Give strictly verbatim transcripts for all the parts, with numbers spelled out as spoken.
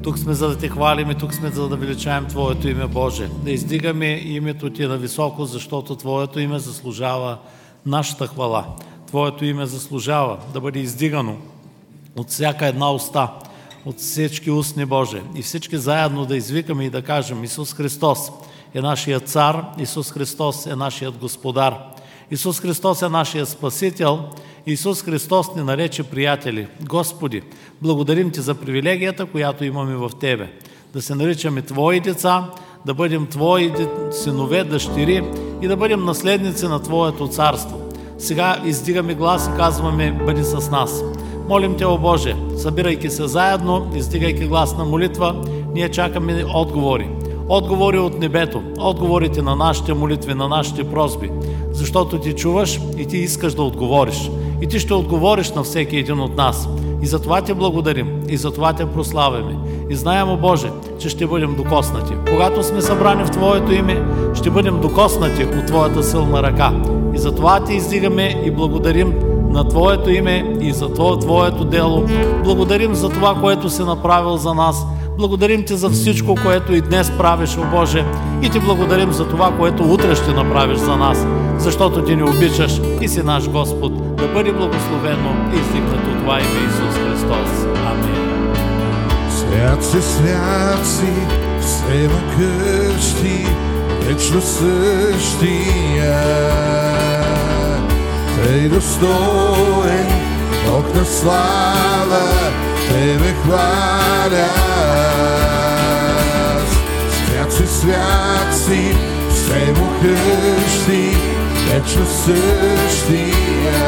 Тук сме за да Те хвалим и тук сме за да величаем Твоето име, Боже. Да издигаме името Ти на високо, защото Твоето име заслужава нашата хвала. Твоето име заслужава да бъде издигано от всяка една уста, от всички устни, Боже. И всички заедно да извикаме и да кажем: Исус Христос е нашият цар, Исус Христос е нашият Господар, Исус Христос е нашият Спасител, Исус Христос ни нарече приятели. Господи, благодарим Ти за привилегията, която имаме в Тебе. Да се наричаме Твои деца, да бъдем Твои синове, дъщери и да бъдем наследници на Твоето царство. Сега издигаме глас и казваме: бъди с нас. Молим Те, о Боже, събирайки се заедно, издигайки глас на молитва, ние чакаме отговори. Отговори от небето, отговорите на нашите молитви, на нашите просби, защото Ти чуваш и Ти искаш да отговориш. И Ти ще отговориш на всеки един от нас. И за това Ти благодарим, и за това Те прославяме. И знаем, о Боже, че ще бъдем докоснати. Когато сме събрани в Твоето име, ще бъдем докоснати от Твоята силна ръка. И за това Ти издигаме и благодарим на Твоето име и за Твоето дело. Благодарим за това, което си направил за нас. Благодарим Ти за всичко, което и днес правиш, о Боже, и Ти благодарим за това, което утре ще направиш за нас, защото Ти ни обичаш и си наш Господ. Да бъде благословено и издигнато Това име, Исус Христос. Амин. Свят си, свят си, всемогъщи, вечно същия, Тъй достоен, Бог на слава, Тебе хваля. Свят си, свят си, всемогъщи, вечно същия,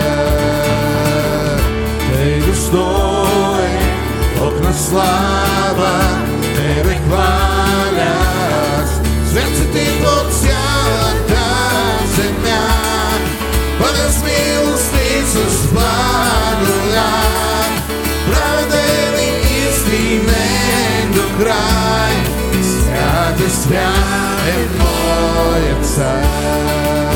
Тъй достоен, Бог на слава, Тебе хваля. Свят си Ти по цялата земя, пълен с милост и с благодат, праведен и истинен до край. Свят е, свят е моят цар.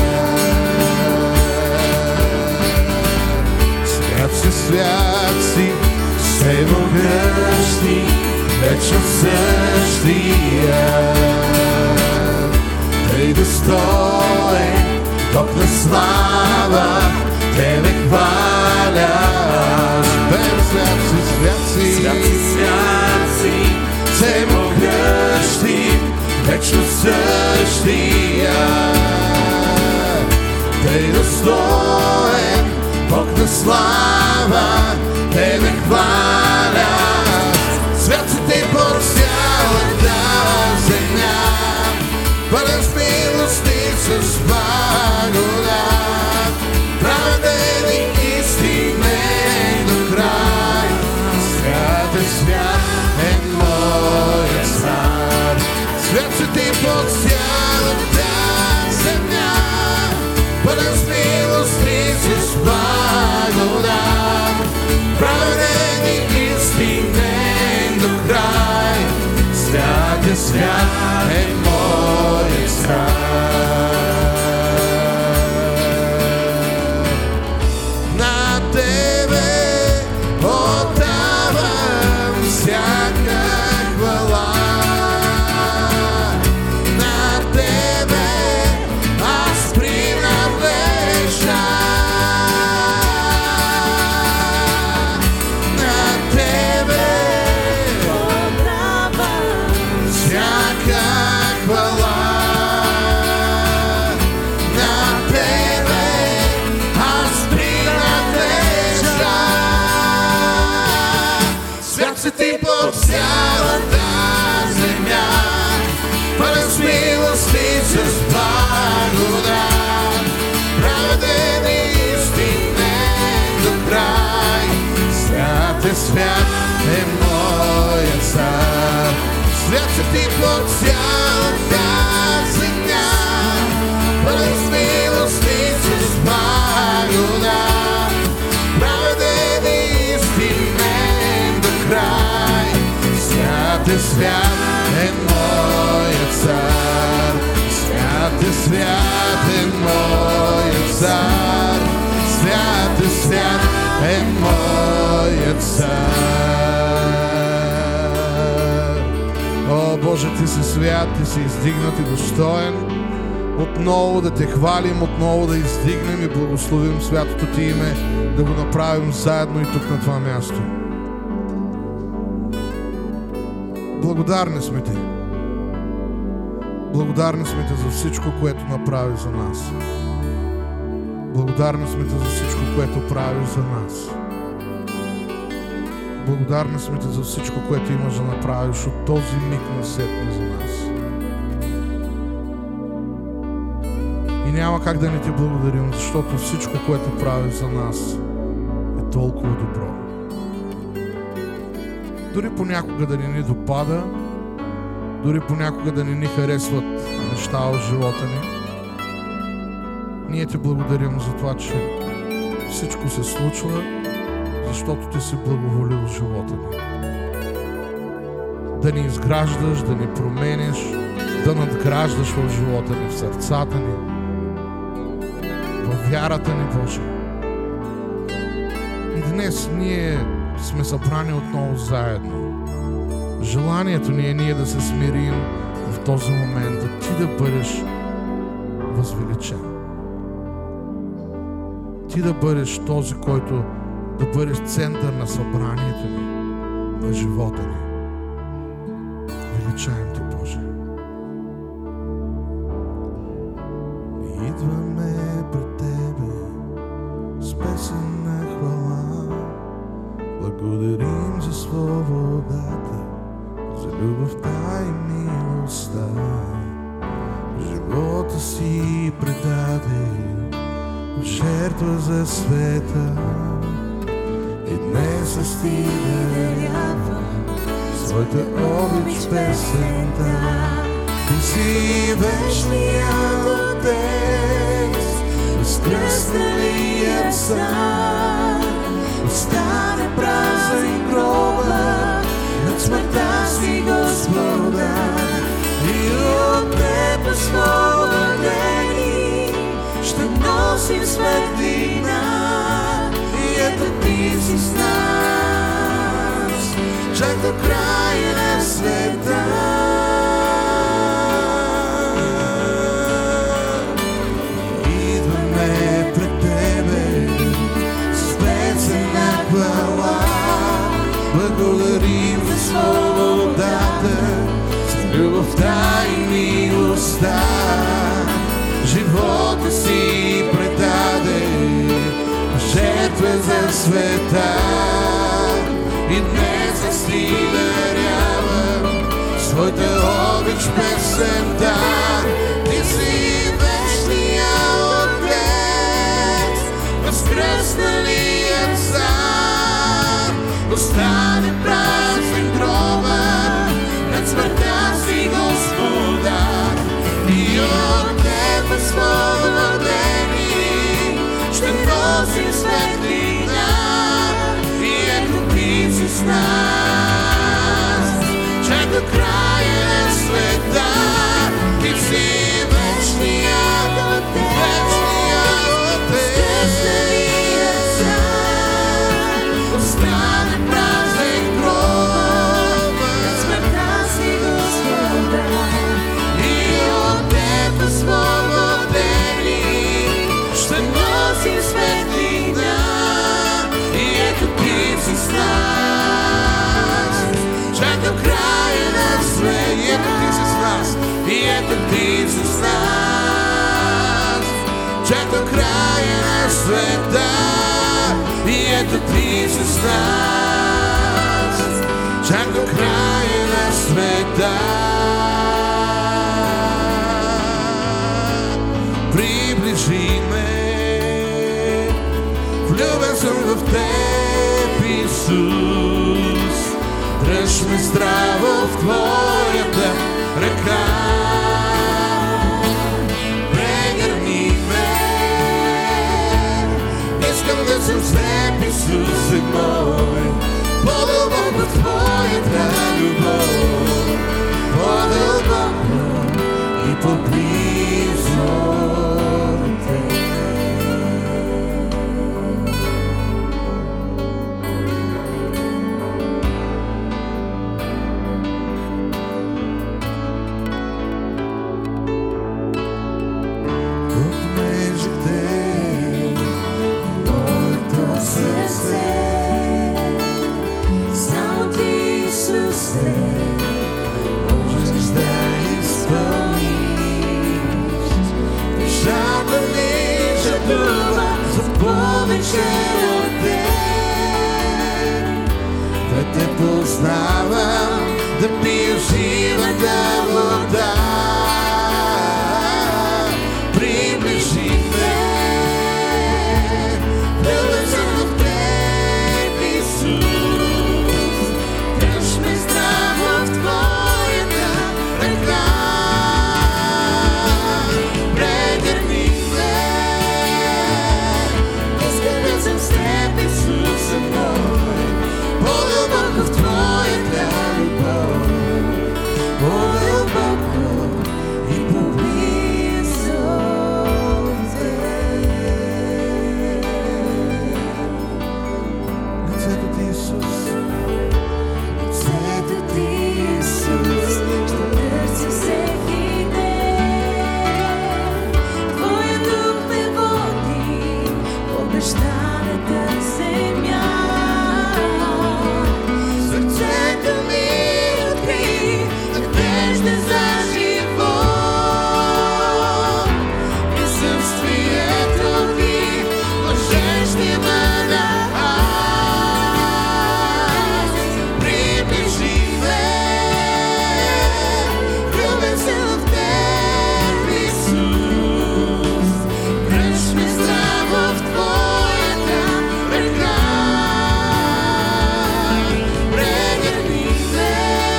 Свят си, свят си, всемогъщи, вечно същия, Тъй достоен, Бог на слава, Тебе хваля. Свят си, свят си, Свят си, свят си, всемогъщи, вечно същия, Тъй достоен, Бог на слава, Тебе хваля. Свят си Ти по цялата земя, пълен с милост и с благодат, праведен и истинен до край. Свят е, свят е моят цар. Свят си Ти по цялата земя, пълен с милост и с благодат, праведен и истинен до край. Свят е, свят е моят цар. На Тебе отдавам всяка хвала, на Тебе аз принадлежа, на Тебе всяка хвала, на Тебе аз принадлежа. Свят си Ти по цялата земя, пълен с милост и с благодат, праведен и истинен до край. Свят е, свят е моят цар. Свят си Ти по цялата земя, пълен с милост и с благодат, праведен и истинен до край. Свят е, свят е моят цар. Свят е, свят е моят цар. Свят е, свят е моят цар. Боже, Ти си свят, Ти си издигнат и достоен. Отново да Те хвалим, отново да издигнем и благословим святото Ти име, да го направим заедно и тук на това място. Благодарни сме Ти. Благодарни сме Ти за всичко, което направи за нас. Благодарни сме Ти за всичко, което прави за нас. Благодарни сме Ти за всичко, което имаш да направиш от този миг насетне за нас. И няма как да не Ти благодарим, защото всичко, което прави за нас, е толкова добро. Дори понякога да не ни допада, дори понякога да не ни харесват неща от живота ни, ние Ти благодарим за това, че всичко се случва, защото Ти си благоволил в живота ни. Да ни изграждаш, да ни промениш, да надграждаш в живота ни, в сърцата ни, в вярата ни, Боже. И днес ние сме събрани отново заедно. Желанието ни е ние да се смирим в този момент, да Ти да бъдеш възвеличен. Ти да бъдеш този, който да бъдеш център на събранието ни, на живота ни. Величаем Те, Боже. Идваме пред Тебе с песен на хвала. Благодарим за свободата, за любовта и милостта. Живота си предаде в жертва за света. И днес с Ти дарява своята обич песента. Ти си вечният Отец, възкръсналият Цар. Остане празен гроба, над смъртта си Господар. И от Теб освободени ще носим светлина. И ето Ти си с нас, чак до края на света. Идваме пред Тебе с песен на хвала. Благодарим за свободата, за любовта и милостта. Живота си предаде жертва за света. И днес аз Ти дарявам своята обич песента. Ти си вечният Отец, възкръсналият Цар. Остане празен гроба, над смъртта си Господар. И от Теб освободени ще носим светлина. И ето Ти си с нас, чак до края на света. Ти си вечният Отец, вечният Отец. Остане празен гроба, над смъртта си Господар. И от Теб освободени ще носим светлина. И ето Ти си с нас, чак до края на света. И ето Ти си с нас, и ето Ти си с нас, чак до края на света. И ето Ти си с нас, чак до края на света. Приближи ме, влюбен съм в Теб, Исус. Дръж ме здраво в Твоята ръка. Прегърни ме, искам да съм с Теб, Исусе мой. По-дълбоко в Твоята любов, по-дълбоко и по-близо до Теб. се можеш да изпълниш. Душата ми жадува за повече от теб. Да те познавам, да пия живата вода. Приближи ме, влюбен съм в теб, Исус. Дръж ме здраво в твоята ръка. Прегърни ме, искам да съм с теб, Исус, мой. По-дълбоко в твоята любов, по-дълбоко и поблизо те. Лицето ти, Исус, лицето ти, Исус, ще търся всеки ден. Твоя дух ме води по обещаната земя. Сърцето ми откри надежда за живот. Присъствието ти блажен ще бъда аз. Приближи ме, влюбен съм в теб, Исус. Дръж ме здраво в твоята ръка. Прегърни ме,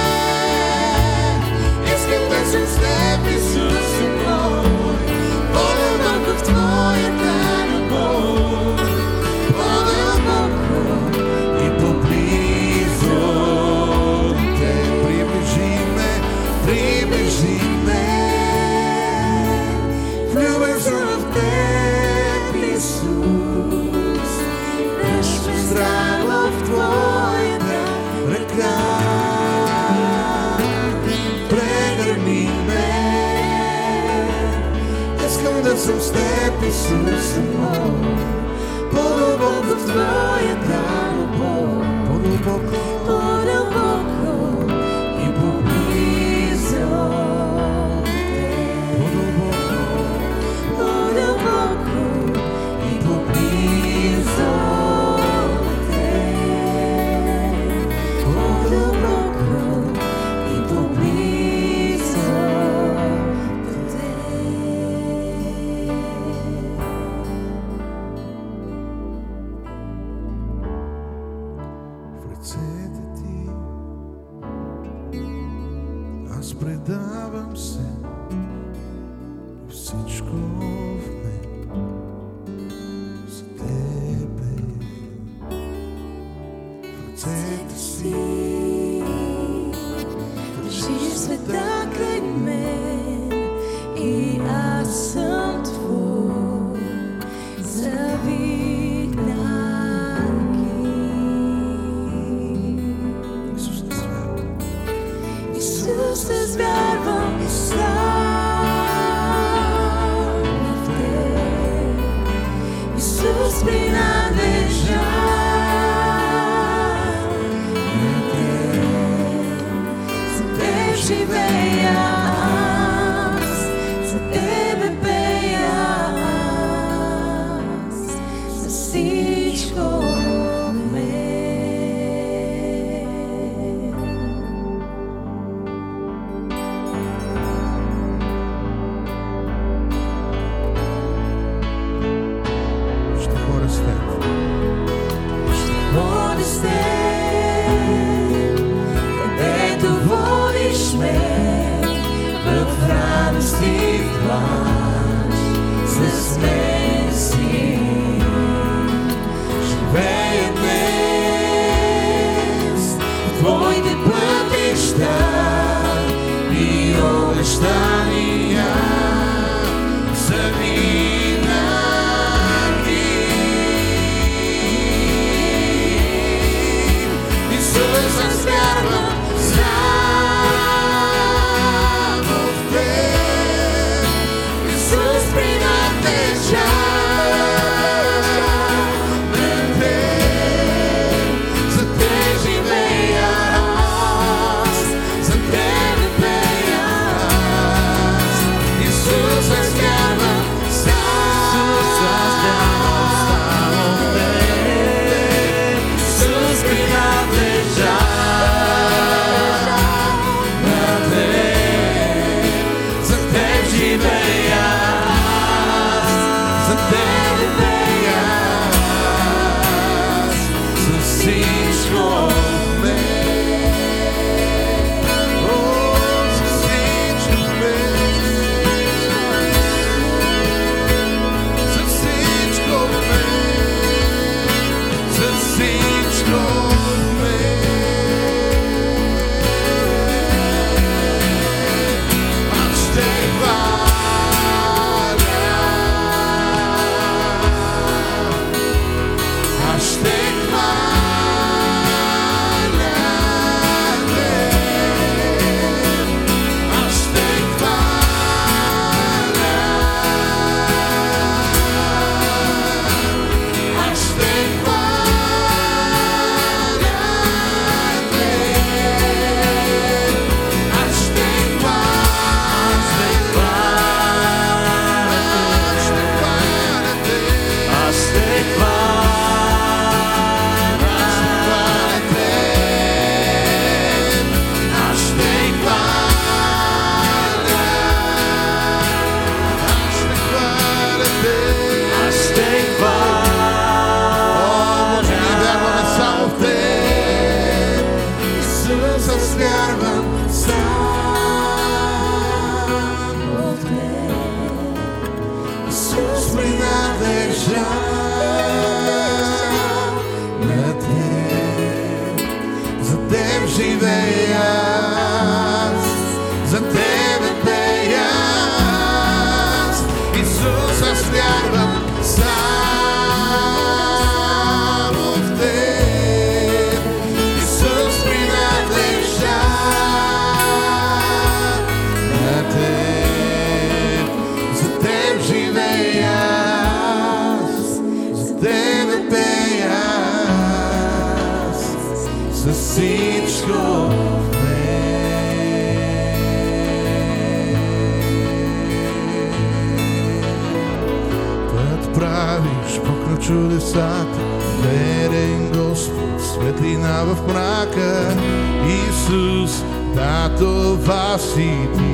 искам да съм с теб, Исус, мой. По-дълбоко в твоята любов, по-дълбоко и поблизо те. Приближи ме, приближи ме, влюбен съм в теб, Исус. Дръж ме здраво в твоята ръка. Прегърни ме, искам да съм с теб, Исус, мой. По-дълбоко в твоята любов, по-дълбоко, по-дълбоко и поблизо те. По-дълбоко, по-дълбоко и поблизо те. По-дълбоко и поблизо те. В ръцете ти аз предавам се и всичко в мен за тебе. В ръцете си държиш света край мен и аз съм твой завинанки. Исус, аз вярвам. Исус, аз вярвам и сам в теб. Исус, принадлежа на теб. За теб живея. за Тебе пея аз. Исус, аз вярвам само в Теб. Исус, принадлежа на Теб. За Теб живея аз, за Тебе пея аз, за всичко в мен. Път правиш покрай чудесата, верен Господ, светлина в мрака. Исус, да, това си Ти.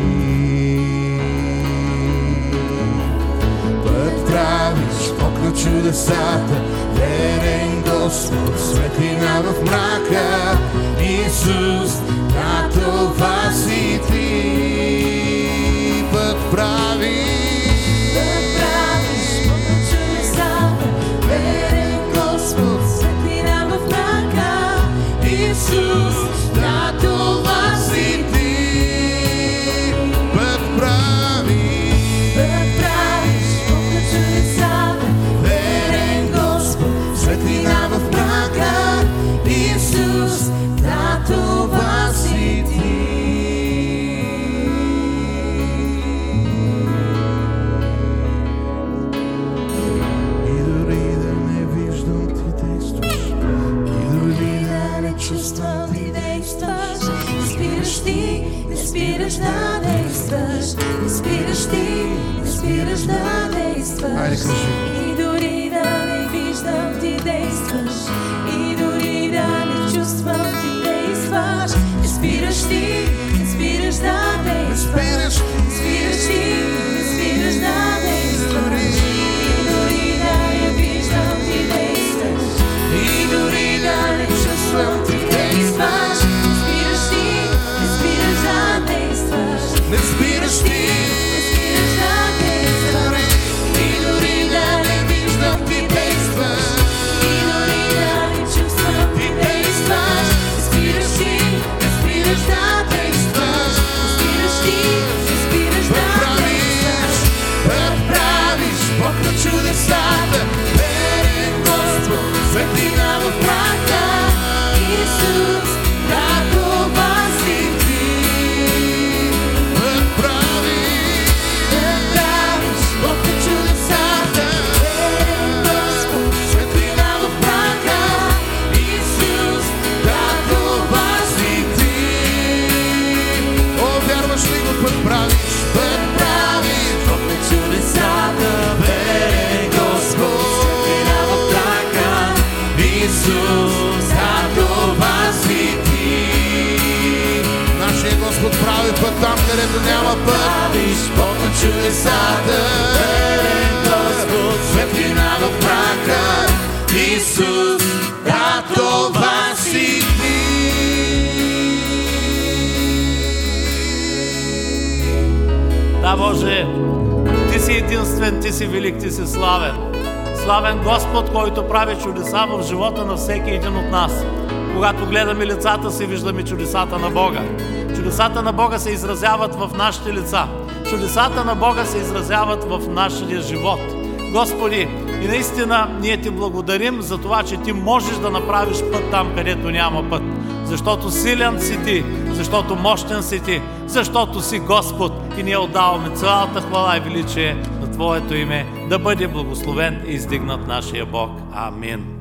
Път правиш покрай чудесата, верен Господ, светлина в мрака. Исус, да, това си Ти. Път правиш, Път правиш покрай чудесата, верен Господ, светлина в мрака. Исус, да, това си Ти. Път правиш, Път правиш покрай чудесата, верен Господ, светлина в мрака. Исус, да, това си Ти. И дори да не виждам Ти действаш, и дори да не чувствам Ти действаш, не спираш Ти, не спираш да действаш, не спираш Ти, не спираш да действаш. Хайде, кажи. И дори да не виждам Ти действаш, и дори да не чувствам Ти действаш, не спираш Ти, не спираш да действаш, спираш не спираш Ти, не спираш да действаш. И дори да не виждам Ти действаш, и дори да не чувствам Ти действаш, не спираш Ти, не спираш да действаш, не спираш Ти. не спираш да действаш. И дори да не виждам Ти действаш, и дори да не чувствам Ти действаш, не спираш Ти, не спираш да действаш, не спираш Ти, не спираш да действаш. Път правиш покрай чудесата, верен Господ, светлина в мрака. Исус, да, това си Ти. Път правиш, Път правиш покрай чудесата, верен Господ, светлина в мрака. Исус, да, това си Ти. О, вярваш ли го? Път правиш, път правиш Покрай чудесата, верен Господ, светлина в мрака. Исус, да, това си Ти. нашия Господ прави път там, където няма път. Правиш покрай чудесата, верен Господ, светлина в мрака. Исус, да, това си Ти. Да, Боже, Ти си единствен, Ти си велик, Ти си славен. Славен Господ, който прави чудеса в живота на всеки един от нас. Когато гледаме лицата си, виждаме чудесата на Бога. Чудесата на Бога се изразяват в нашите лица. Чудесата на Бога се изразяват в нашия живот. Господи, и наистина ние Ти благодарим за това, че Ти можеш да направиш път там, където няма път. Защото силен си Ти, защото мощен си Ти, защото си Господ и ние отдаваме цялата хвала и величие на Твоето име. Да бъде благословен и издигнат нашия Бог. Амин.